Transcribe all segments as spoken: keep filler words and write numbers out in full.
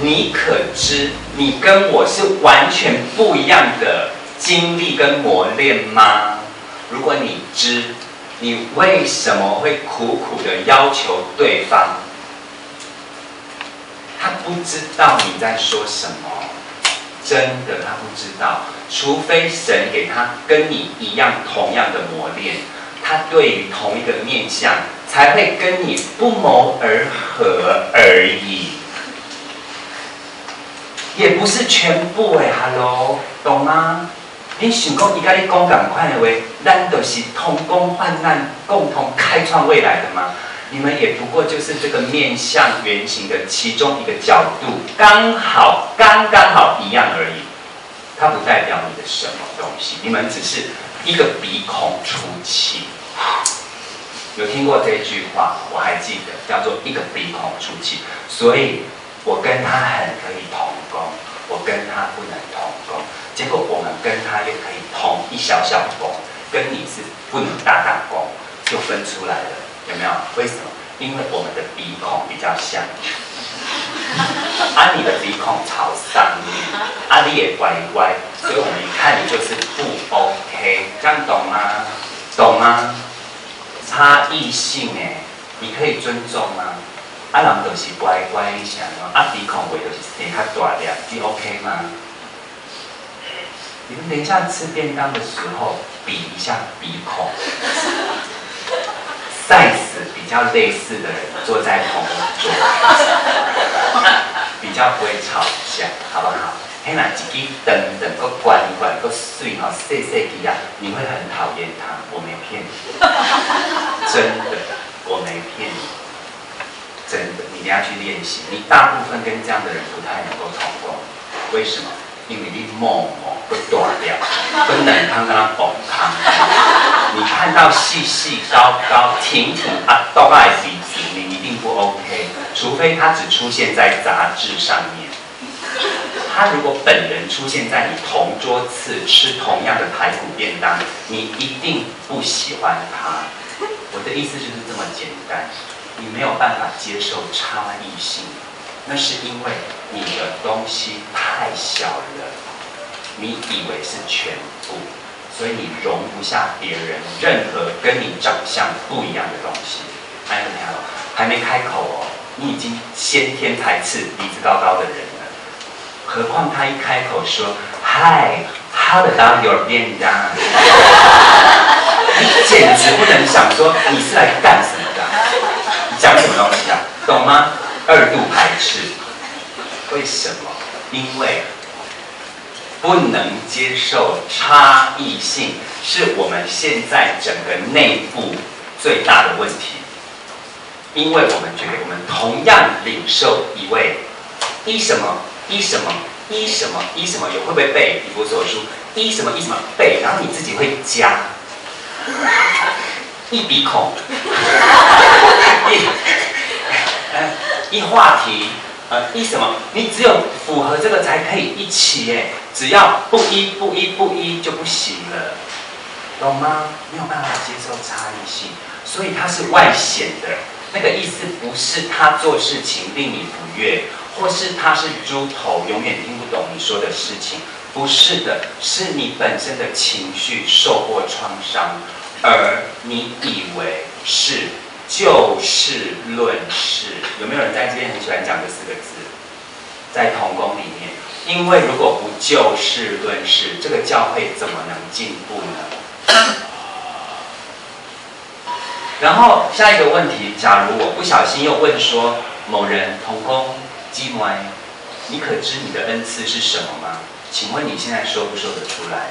你可知你跟我是完全不一样的经历跟磨练吗？如果你知，你为什么会苦苦的要求对方？他不知道你在说什么，真的他不知道。除非神给他跟你一样同样的磨练，他对于同一个面向，才会跟你不谋而合而已。也不是全部哎 ，Hello， 懂吗？你想讲，伊甲你讲同款的话，咱就是同工患难，共同开创未来的吗？你们也不过就是这个面向原型的其中一个角度，刚好刚刚好一样而已。它不代表你的什么东西，你们只是一个鼻孔出气。有听过这句话？我还记得，叫做一个鼻孔出气。所以我跟他很可以同工，我跟他不能同工。结果我们跟他又可以同一小小工，跟你是不能大大工，就分出来了，有没有？为什么？因为我们的鼻孔比较像，啊，你的鼻孔朝上面，啊，你也歪歪，所以我们一看你就是不 OK， 这样懂吗？懂吗？差异性哎，你可以尊重吗？啊，人就是乖乖一下哦，啊，鼻孔位就是生较大粒，你 OK 吗？你们等一下吃便当的时候，比一下鼻孔 ，size 比较类似的人坐在同一桌，比较不会吵架，好不好？嘿，那一支灯灯个关关个水哈，细细支啊，你会很讨厌他，我没骗你，真的，我没骗你，真的，你一定要去练习。你大部分跟这样的人不太能够同工，为什么？因为你某某不大掉，不能康跟他崩康。你看到细细高高挺挺啊，都爱鼻子，你一定不 OK。除非他只出现在杂志上面，他如果本人出现在你同桌次吃同样的排骨便当，你一定不喜欢他。我的意思就是这么简单，你没有办法接受差异性。那是因为你的东西太小了，你以为是全部，所以你容不下别人任何跟你长相不一样的东西。哎，你看，还没开口哦，你已经先天排斥鼻子高高的人了，何况他一开口说 Hi, how about your 便当？你简直不能想说你是来干什么的，你讲什么东西啊？懂吗？二度排斥，为什么？因为不能接受差异性，是我们现在整个内部最大的问题。因为我们觉得我们同样领受一位一什么一什么一什么一什么，有会不会背？以弗所书一什么一什么背，然后你自己会加一鼻孔，一呃。一话题，呃，一什么？你只有符合这个才可以一起耶。只要不一不一不一就不行了，懂吗？没有办法接受差异性，所以它是外显的。那个意思不是他做事情令你不悦，或是他是猪头，永远听不懂你说的事情。不是的，是你本身的情绪受过创伤，而你以为是。就事论事，有没有人在这边很喜欢讲这四个字？在同工里面，因为如果不就事论事，这个教会怎么能进步呢？然后下一个问题，假如我不小心又问说某人同工基摩埃，你可知你的恩赐是什么吗？请问你现在说不说得出来？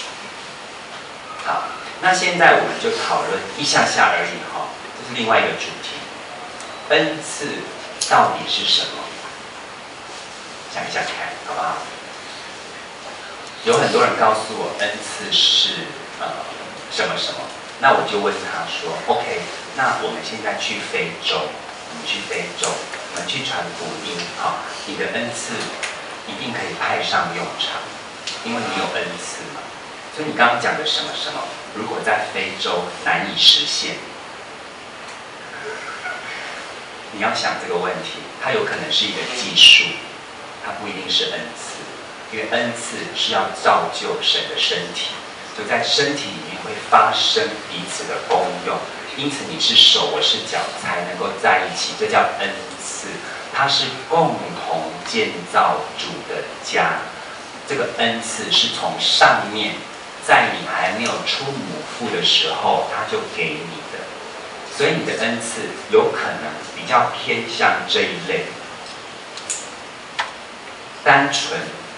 好，那现在我们就讨论一下下而已哈。这是另外一个主题，恩赐到底是什么？想一想看，好不好？有很多人告诉我，恩赐是呃什么什么，那我就问他说 ，OK， 那我们现在去非洲，我们去非洲，我们去传福音，好，你的恩赐一定可以派上用场，因为你有恩赐嘛。所以你刚刚讲的什么什么，如果在非洲难以实现。你要想这个问题，它有可能是一个技术， 它不一定是恩赐，因为恩赐是要造就神的身体，就在身体里面会发生彼此的功用。因此你是手，我是脚，才能够在一起，这叫恩赐。它是共同建造主的家。这个恩赐是从上面，在你还没有出母腹的时候，他就给你的。所以你的恩赐有可能比较偏向这一类，单纯、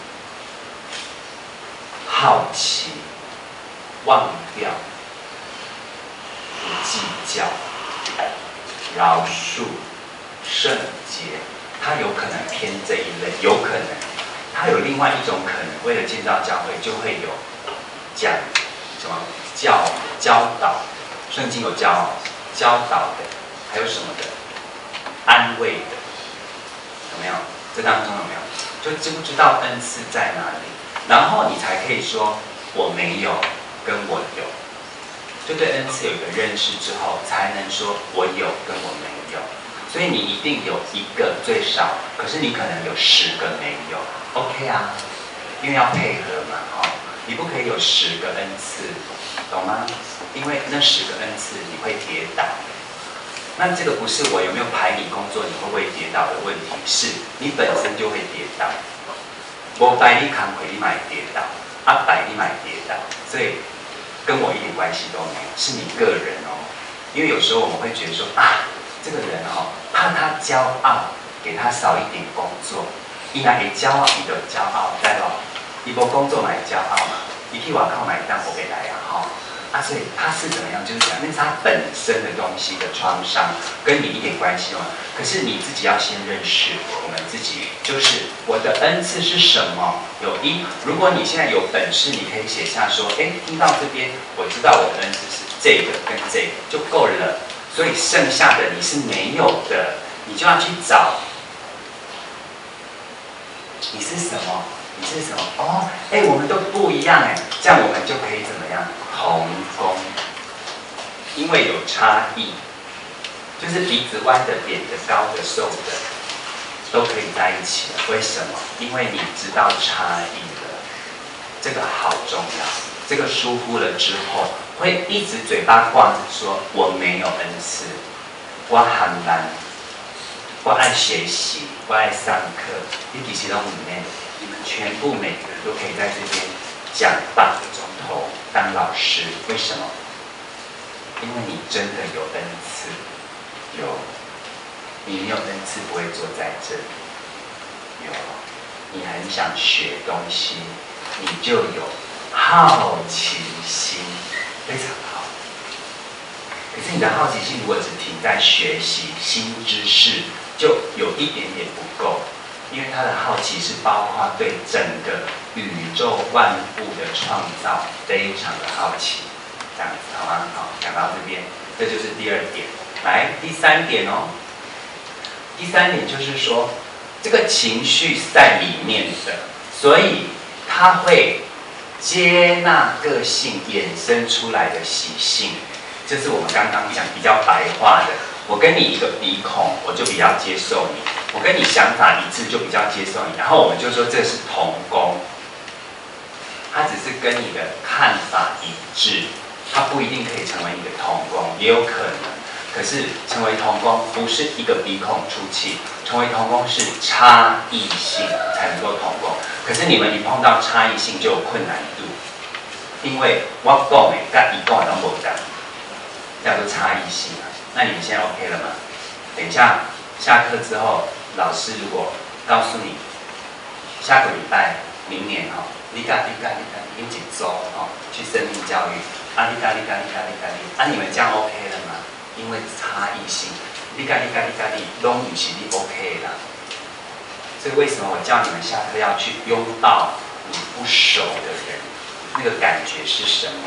好奇、忘掉、不计较、饶恕、圣洁，它有可能偏这一类，有可能它有另外一种可能，为了建造教会，就会有讲什么教教导，圣经有教教导的，还有什么的安慰的，有没有？这当中有没有？就知不知道恩赐在哪里？然后你才可以说我没有跟我有，就对恩赐有一个认识之后，才能说我有跟我没有。所以你一定有一个最少，可是你可能有十个没有 ，OK 啊，因为要配合嘛，哈、哦，你不可以有十个恩赐，懂吗？因为那十个恩赐你会跌倒。那这个不是我有没有排你工作，你会不会跌倒的问题，是你本身就会跌倒。我摆你扛回你买跌倒，啊摆你买跌倒，所以跟我一点关系都没有，是你个人哦。因为有时候我们会觉得说啊，这个人哦，怕他骄傲，给他少一点工作，伊那会骄傲，伊就骄傲，对不？伊无工作嘛会骄傲嘛，伊去外口买单我给来啊，哈、哦。啊，所以他是怎么样？就是讲，那是他本身的东西的创伤，跟你一点关系吗？可是你自己要先认识我们自己，就是我的恩赐是什么？有一，如果你现在有本事，你可以写下说，哎，听到这边，我知道我的恩赐是这个跟这个就够了。所以剩下的你是没有的，你就要去找，你是什么？你是什么？哦，哎，我们都不一样哎，这样我们就可以怎么样？同工，因为有差异，就是鼻子弯的、扁的、高的、瘦的，都可以在一起了。为什么？因为你知道差异了，这个好重要。这个疏忽了之后，会一直嘴巴挂着说我没有恩赐，我很难，我爱学习，我爱上课。你其实都里面，你们全部每个人都可以在这边讲半个钟头当老师。为什么？因为你真的有恩赐，有。你没有恩赐不会坐在这里。有，你很想学东西，你就有好奇心，非常好。可是你的好奇心如果只停在学习新知识，就有一点点不够，因为他的好奇是包括对整个宇宙万物的创造非常的好奇，这样子好吗？好，讲到这边，这就是第二点。来，第三点哦。第三点就是说，这个情绪是在里面的，所以它会接纳个性衍生出来的习性。这是我们刚刚讲比较白话的。我跟你一个鼻孔，我就比较接受你；我跟你想法一致，就比较接受你。然后我们就说这是同工，它只是跟你的看法一致，它不一定可以成为你的同工，也有可能。可是成为同工不是一个鼻孔出气，成为同工是差异性才能够同工。可是你们一碰到差异性就有困难度，因为我讲的跟你讲的都不一样，叫做差异性啊。那你们现在 OK 了吗？等一下下课之后，老师如果告诉你，下个礼拜、明年哈、哦，你干你干你干，你一周哦去生命教育，啊你干你干你干你干你，啊你们这样 OK 了吗？因为差异性，你咖你咖你咖你拢不是你 OK 啦。所以为什么我叫你们下课要去拥抱你不熟的人？那个感觉是什么？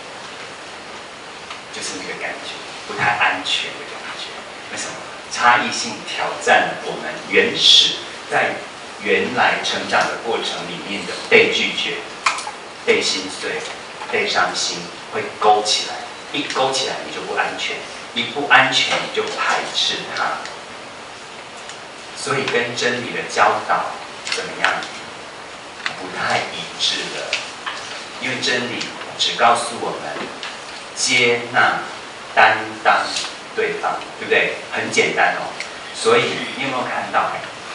就是那个感觉不太安全的感觉。为什么？差异性挑战了我们原始在原来成长的过程里面的被拒绝、被心碎、被伤心，会勾起来。一勾起来，你就不安全。一不安全，你就排斥它。所以跟真理的教导怎么样？不太一致了。因为真理只告诉我们接纳、担当对方，对不对？很简单哦。所以你有没有看到，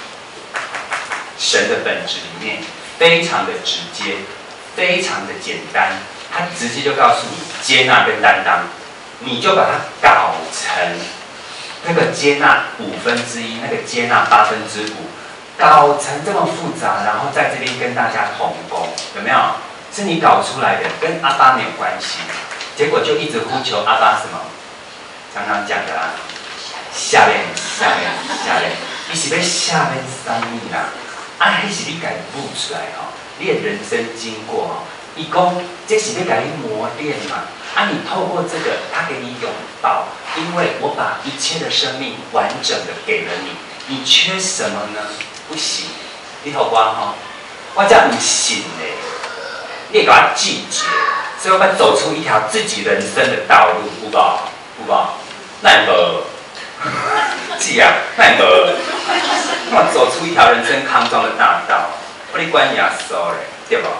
神的本质里面非常的直接，非常的简单，他直接就告诉你接纳跟担当，你就把它搞成那个接纳五分之一，那个接纳八分之五，搞成这么复杂，然后在这边跟大家同工，有没有？是你搞出来的，跟阿爸没有关系。结果就一直呼求阿爸什么？常常讲的啊，下面下面下面，你是要下面三米啦，啊，迄是你家悟出来吼，你的人生经过吼，伊讲这是要给你磨练嘛，啊，你透过这个，他给你拥抱，因为我把一切的生命完整的给了你，你缺什么呢？不行，你头光吼，我这不行嘞。你也给他拒绝，所以我们走出一条自己人生的道路，有无？有无？那无，是啊，那无，我走出一条人生康庄的大道，我你管耶稣嘞，对不？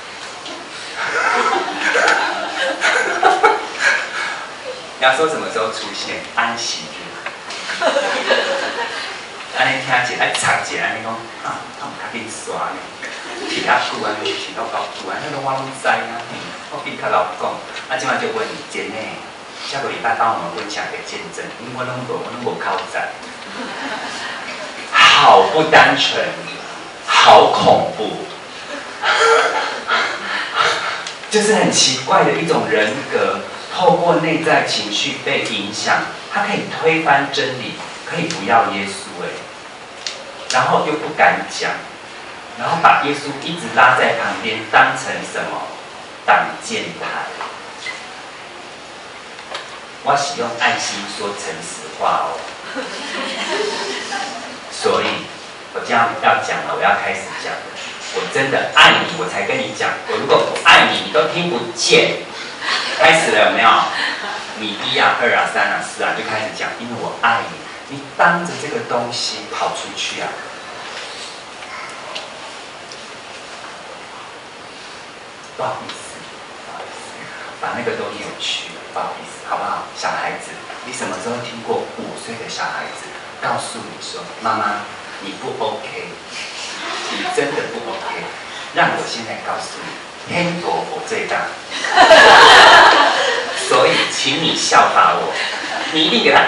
耶稣什么时候出现？安息日。安尼听起来插一下，安尼讲啊，我较紧刷呢。提较久啊，提到够久啊，那个我拢知啊。我比较老讲，啊，即摆就问你姐妹，下个礼拜帮我们分享个见证，因为我拢无，我拢无靠仔，好不单纯，好恐怖，就是很奇怪的一种人格，透过内在情绪被影响，他可以推翻真理，可以不要耶稣哎，然后又不敢讲。然后把耶稣一直拉在旁边，当成什么挡箭牌？我使用爱心说诚实话哦。所以，我这样要讲了，我要开始讲了。我真的爱你，我才跟你讲。我如果不爱你，你都听不见。开始了有没有？你一啊、二啊、三啊、四啊，就开始讲，因为我爱你。你当着这个东西跑出去啊！不好意思，不好意思，把那个都扭曲了，不好意思，好不好？小孩子，你什么时候听过五岁的小孩子告诉你说：“妈妈，你不 OK， 你真的不 OK。”让我现在告诉你，天国我最大，所以请你效法我，你一定给他。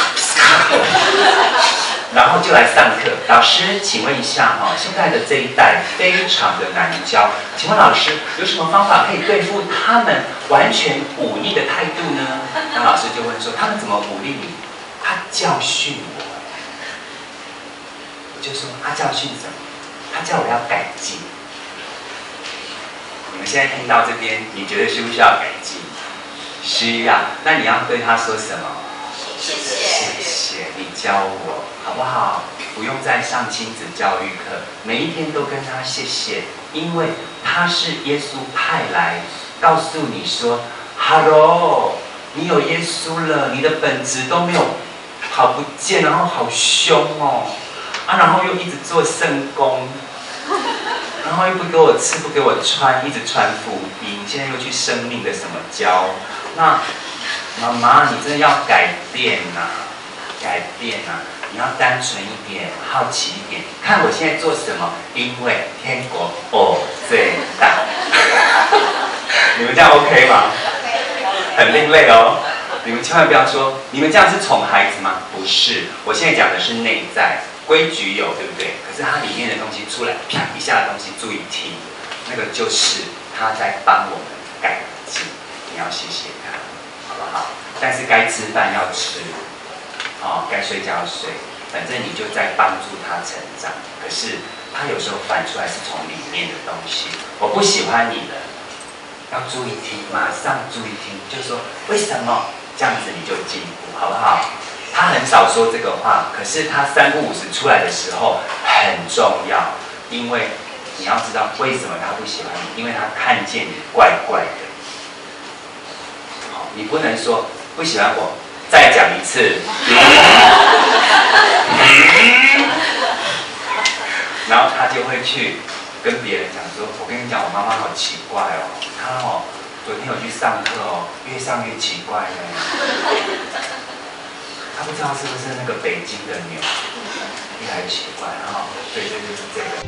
然后就来上课，老师，请问一下哈，现在的这一代非常的难教，请问老师有什么方法可以对付他们完全忤逆的态度呢？那老师就问说，他们怎么忤逆你？他教训我，我就说他教训什么？他叫我要改进。你们现在听到这边，你觉得需不需要改进？需要。那你要对他说什么？谢谢，谢谢你教我，好不好？不用再上亲子教育课，每一天都跟他谢谢，因为他是耶稣派来告诉你说 ，Hello， 你有耶稣了，你的本质都没有跑不见，然后好凶哦，啊，然后又一直做圣工，然后又不给我吃，不给我穿，一直传福音，现在又去生命的什么教，那。妈妈，你真的要改变呐、啊，改变呐、啊！你要单纯一点，好奇一点，看我现在做什么，因为天国我最大。你们这样 OK 吗？很另类哦，你们千万不要说，你们这样是宠孩子吗？不是，我现在讲的是内在规矩有，对不对？可是它里面的东西出来，啪一下的东西，注意听，那个就是他在帮我们改进，你要谢谢他。好不好？但是该吃饭要吃，哦，该睡觉要睡，反正你就在帮助他成长。可是他有时候反出来是从里面的东西，我不喜欢你了，要注意听，马上注意听，就说为什么这样子你就进步，好不好？他很少说这个话，可是他三不五时出来的时候很重要，因为你要知道为什么他不喜欢你，因为他看见你怪怪的。你不能说不喜欢我，再讲一次，嗯嗯、然后他就会会去跟别人讲说，我跟你讲，我妈妈好奇怪哦，她哦昨天有去上课哦，越上越奇怪呢。她不知道是不是那个北京的牛越来越奇怪哈、哦，对，这就是这个。